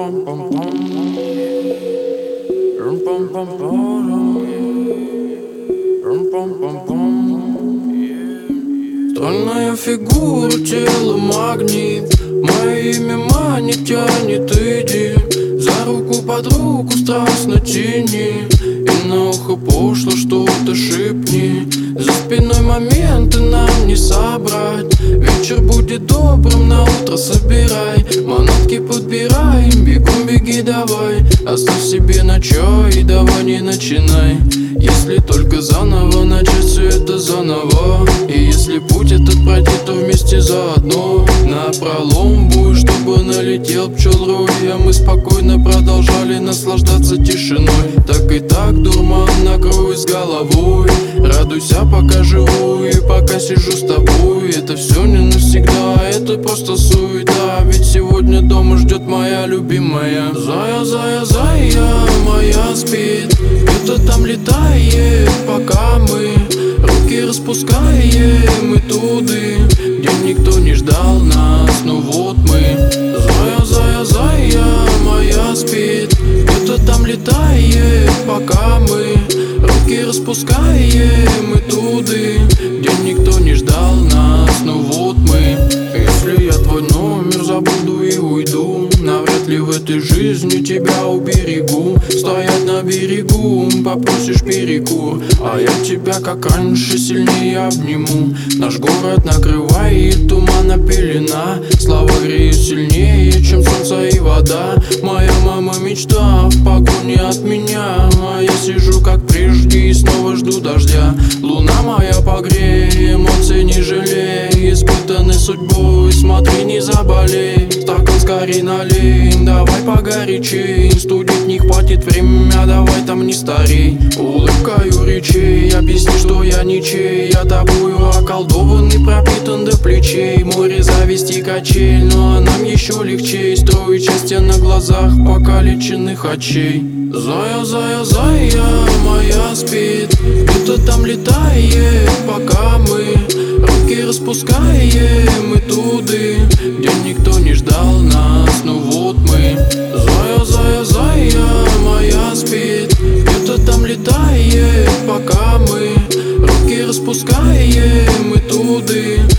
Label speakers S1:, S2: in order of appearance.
S1: Странная фигура, тело магнит. Мое имя манит, тянет, иди. За руку под руку страстно тяни. И на ухо пошло что-то шепни. За спиной моменты нам не собрать. Вечер будет добрым, на утро собирай. Манатки подбирай, бегом беги давай. Оставь себе на чай, давай не начинай. Если только заново начать все это заново. И если путь этот пройти, то вместе заодно. Напролом будешь, чтобы налетел пчел-рой. А мы спокойно продолжали наслаждаться тишиной. Так и так дурман накрой с головой. Радуйся, пока живу и пока сижу с тобой. Это все не навсегда, это просто суета. Ведь сегодня дома ждет моя любимая. Зая, зая, зая моя спит. Где-то там летает, пока мы руки распускаем и туды, где никто не ждал нас, ну вот мы. Зая, зая, зая моя спит. Где-то там летает, пока мы руки распускаем и туды, где никто не ждал нас, ну вот мы. Если я твой номер забуду и уйду, навряд ли в этой жизни тебя уберегу. Стоять на берегу, попросишь перекур, а я тебя как раньше сильнее обниму. Наш город накрывает тумана пелена. Слава греет сильнее, чем солнце и вода. Моя мама мечта в погоне от меня, а я сижу как прежде и снова жду дождя. Луна моя погрей, эмоций не жалей. Испытанный судьбой, смотри не заболей. Стакан скорей налей, давай погорячей. Студить не хватит время, давай там не старей. Улыбкою речей, объясни, что я ничей. Я тобою околдован и пропитан до плечей. Море зависти качель, но нам еще легче строить счастье на глазах покалеченных очей. Зая, зая, зая моя спит. Где-то там летает, пока мы руки распускаем и туды, где никто не ждал нас, ну вот мы. Зая, зая, зая моя спит. Где-то там летает, пока мы руки распускаем и туды,